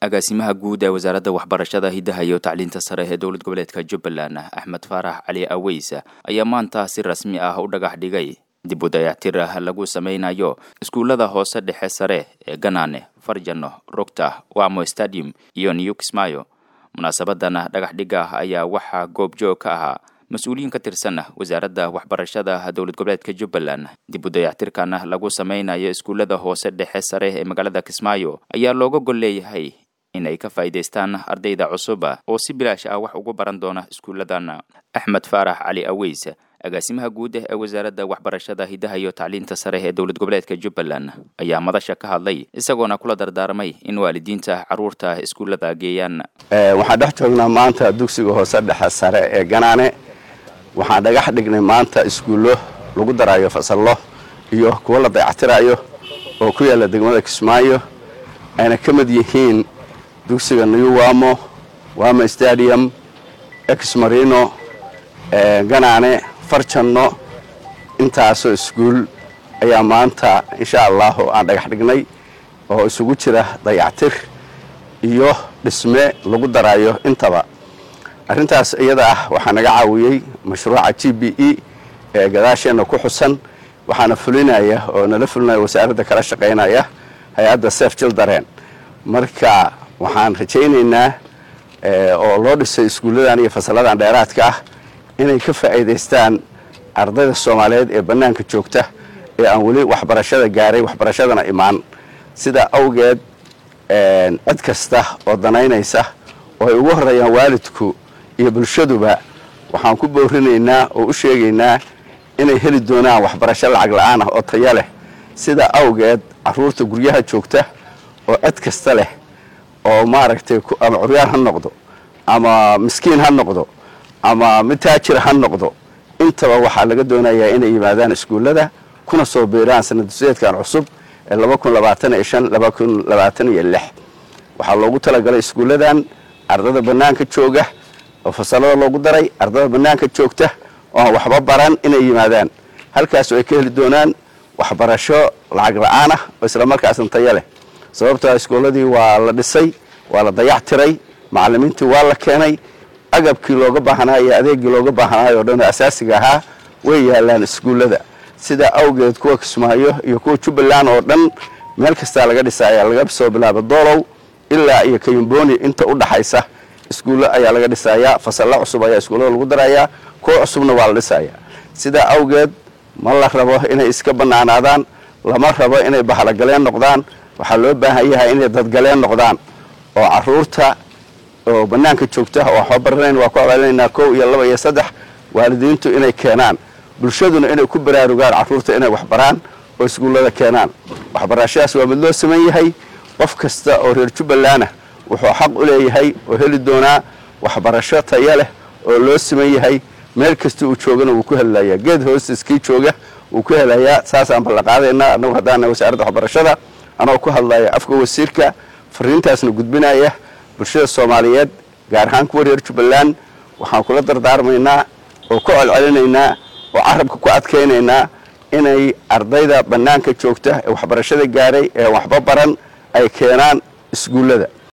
agaasimaha guud ee wasaaradda waxbarashada hidaha iyo tacliinta sare ee dowlad goboleedka Jubbaland Axmed Faarax Cali Aweys ayaa maanta si rasmi ah u dhagax dhigay dib u dayactir lagu sameynayo iskuulada hoose dhexe sare ee Ganane, Farjano, Rogta, Wamo Stadium iyo New Kismayo. Munaasabadan dhagax dhiga ayaa waxa goob joog ka ahaa mas'uuliyiin ka tirsan wasaaradda waxbarashada dowlad goboleedka Jubbaland. Dib u dayactirkan lagu sameynayo iskuulada hoose dhexe sare ee magaalada Kismayo ayaa looga gol leeyahay in ay ka faa'iideystaan ardayda cusub oo si bilaash ah wax ugu baran doona iskuuladan. Axmed Faarax Cali Aweys, agaasimaha guud ee wasaaradda waxbarashada hidaha iyo tacliinta sare ee dowlad goboleedka Jubbaland, ayaa madasha ka hadlay isagoona kula dardaarmay in waalidiinta caruurta iskuulada geeyaan. Waxaan dhex joognaa maanta dugsiga hoose dhexe sare ee Ganane. Waxaan dhagax dhignay maanta iskuulo lagu darayo fasallo iyo kuwa la dayactirayo oo ku yaala degmada Kismayo, ayna ka mid yihiin dugsiga New Wamo Stadium, Exmarino, Ganane, Farjano. Intaasoo iskuul ayaa maanta insha Allah aan dhagax dhignay oo isugu jira dayactir iyo dhisme lagu darayo intaba. Arrintaas iyada ah waxaa naga caawiyay mashruuca GBE ee gadaasheena ku xusan, waxaana fulinaya oo nala fulinaya wasaaradda kala shaqeynaya hay'adda Save Children. Marka waxaan rajaynaynaa oo loo dhisay iskuuladan iyo fasaladan dheeraadka ah inay ka faa'iideystaan ardayda Soomaaliyeed ee banaanka joogta ee aan wali waxbarashada gaaray, waxbarashadana imaan. Sida awgeed cid kasta oo danaynaysa oo ay ugu horeeyaan waalidku iyo bulshaduba waxaan ku boorinaynaa oo u sheegaynaa inay heli doonaan waxbarasho lacag la'aan ah oo tayo leh. Sida awgeed caruurta guryaha joogta oo cid kasta leh oo maaragtay ama curyaan ha noqdo ama miskiin ha noqdo ama mid taajir ha noqdo, intaba waxaa laga doonayaa inay yimaadaan iskuulada kuna soo biiraan sanadseedkan cusub ee 2025-2026. waxaa loogu talagalay iskuuladan ardayda banaanka jooga oo fasalada loogu daray ardayda banaanka joogta oo waxba baran inay yimaadaan halkaas oo ay ka heli doonaan waxbarasho lacag la'aan ah oo isla markaasna tayo leh. sababtoo iskuuladii waa la dhisay, waa la dayactiray, macallimiintii waa la keenay, agabkii looga baahnaa iyo adeegii looga baahnaa oo dhan asaasiga ahaa way yaalaan iskuulada. sida awgeed kuwa Kismaayo iyo kuwa Jubbaland oo dhan meel kasta laga dhisayaa, laga soo bilaabo Doolow ilaa iyo Kayumboni inta u dhaxaysa iskuulo ayaa laga dhisayaa, fasallo cusub ayaa iskuulada lagu darayaa, kuwa cusubna waa la dhisayaa. sida awgeed ma la rabo inay iska banaanaadaan, lama rabo inay bahalagaleen noqdaan. waxaa loo baahan yahay inay dadgaleen noqdaan oo caruurta oo banaanka joogta oo waxba baranayn waa ku abaalinaynaa 1 iyo 2 iyo 3 waalidiintu inay keenaan, bulshaduna inay ku baraarugaan caruurta inay wax baraan oo iskuulada keenaan. waxbarashadaas waa mid loo sameeyay yahay qof kasta oo reer Jubbaland wuxuu xaq u leeyahay oo heli doonaa waxbarasho tayo leh oo loo sameeyay yahay meel kasta uu joogana uu ku helayaa, geed hoostiskii jooga uu ku helayaa. saasaan bal qaadaynaa anagu hadaan wasaaradda waxbarashada anoo ku hadlaya afka wasiirka fariintaasna gudbinaya bulshada Soomaaliyeed gaar ahaan kuwa reer Jubbaland. waxaan kula dardaarmaynaa oo ku celcelinaynaa oo carabka ku adkeynaynaa inay ardayda banaanka joogta ee waxbarashada gaaray ee waxba baran ay keenaan iskuulada.